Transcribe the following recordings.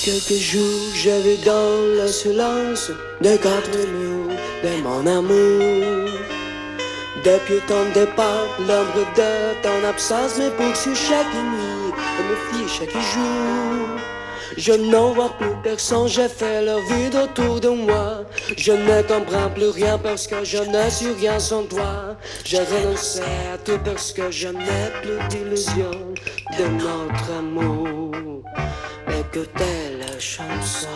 quelques jours, j'avais dans le silence des quatre murs de mon amour. Depuis ton départ, l'ombre de ton absence me poursuit chaque nuit et me fie chaque jour. Je n'en vois plus personne, j'ai fait leur vide autour de moi. Je ne comprends plus rien parce que je ne suis rien sans toi. J'ai renoncé à tout parce que je n'ai plus d'illusion de notre amour. Écoutez la chanson.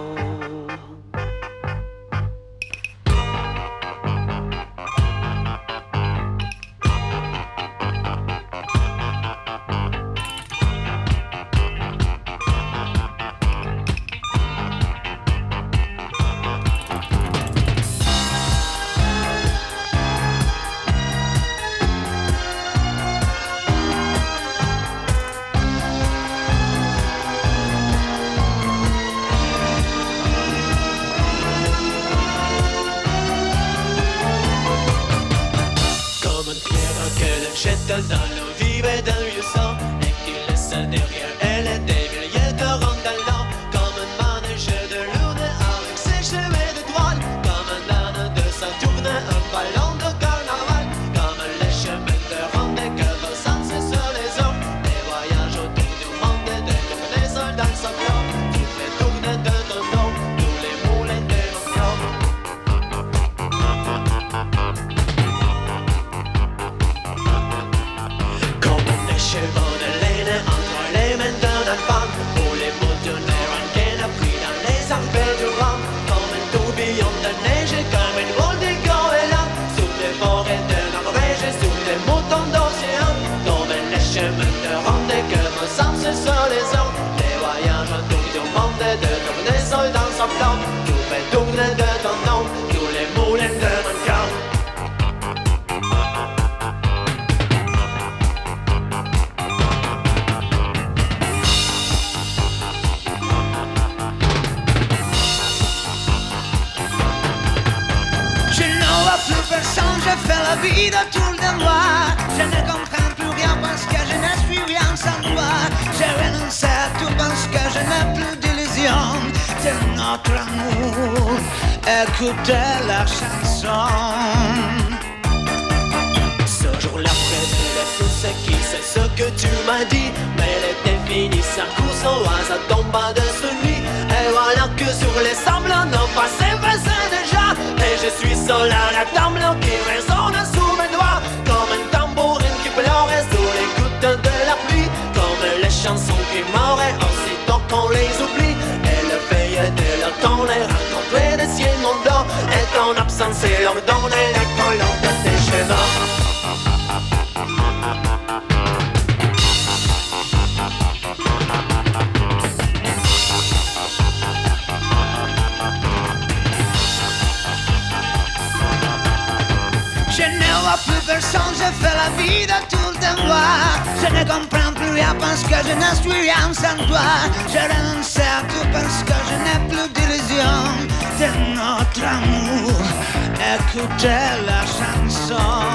Dans l'eau vive et d'un vieux sang et qui laisse derrière elle des milliers de rondelles comme un manège de lune avec ses cheveux d'étoiles, comme un âne de Saturne, un ballon de carnaval, comme les chemins de ronde que vos sens sur les eaux, des voyages autour du monde, des tournées dans sa flore, toutes les tournées de ton nom, tous les moulins de mon cœur. Chevaux de laine entre les mains d'un enfant, où les mots de l'air en gaine pris dans les arpents du vent, comme un tourbillon de neige, comme une boule de goéland, sous les forêts de Norvège, sous les moutons d'océan, comme les chemins de ronde que me sens sur les eaux, des voyages autour du monde, de tourner seul dans sa flamme, tout fait tourner de ton nom, tous les moulins de mon cœur. Je fais la vie autour de moi. Je ne comprends plus rien parce que je ne suis rien sans toi. J'ai renoncé à tout parce que je n'ai plus d'illusion de notre amour. Écoutez la chanson. Ce jour-là, près de la source qui sait ce que tu m'as dit, mais l'été fini, ça court sans loin, ça tombe de ce nuit. Et voilà que sur les semblants, nos passés passent déjà. Et je suis seul à la table qui résonne sous mes doigts, comme un tambourine qui pleure sous les gouttes de la pluie, comme les chansons qui meurent aussitôt qu'on les oublie. Et le veille de l'automne est rencontré des ciels mondains, et ton absence est l'ordonne et la colonne de tes cheveux. Je ne vois plus personne, je fais la vie autour de moi. Je ne comprends plus rien parce que je ne suis rien sans toi. Je renonce à tout parce que je n'ai plus d'illusion de notre amour. Écoutez la chanson.